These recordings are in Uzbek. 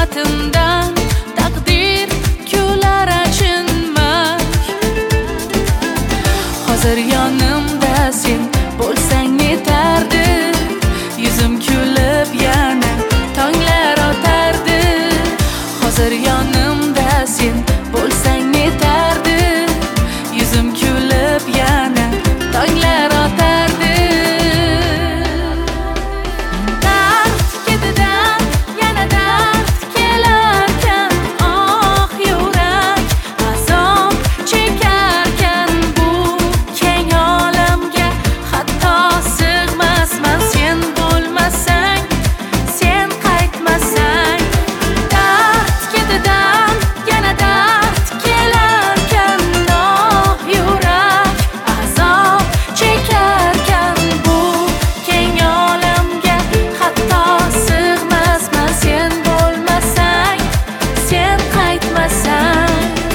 sur'atimdan taqdir kular achinmak. Hozir yonimda sen bo'lsang yetardi, yuzim kulib yana tonglar otardi. Hozir yonimda sen bo'lsang yetardi, yuzim kulib yana tonglar otardi. Dard ketidan yana dard kelarkan, oh yurak azob chekarkan, bu keng olamga hatto sig'masman. Sen bo'lmasang, sen qaytmasang. Dard ketidan yana dard kelarkan, oh yurak azob chekarkan, bu keng olamga hatto sig'masman. Sen bo'lmasang, sen qaytmasang.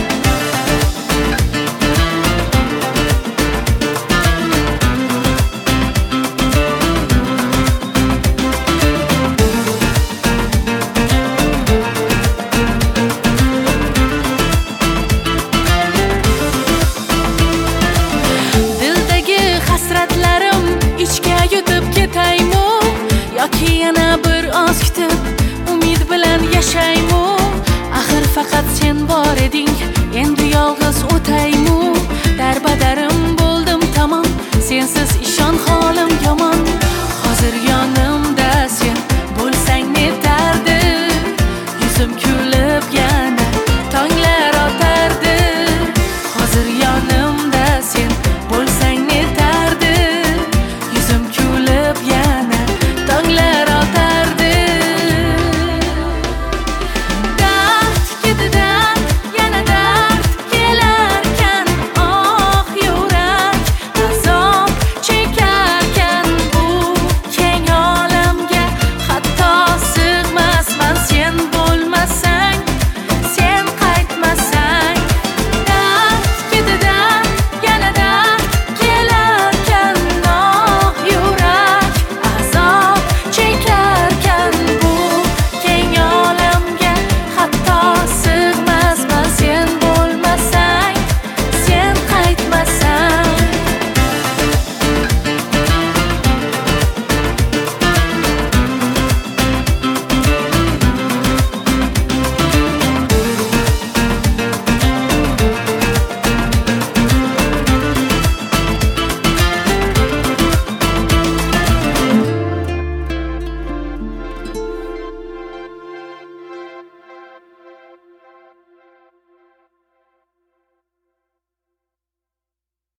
Dildagi hasratlarim ichga yutib ketaymu, yoki yana bir oz kutib umid bilan yashaymu? Axir faqat sen bor eding, endi yolg'iz o'taymu? Darbadarim bo'ldim tamom, sensiz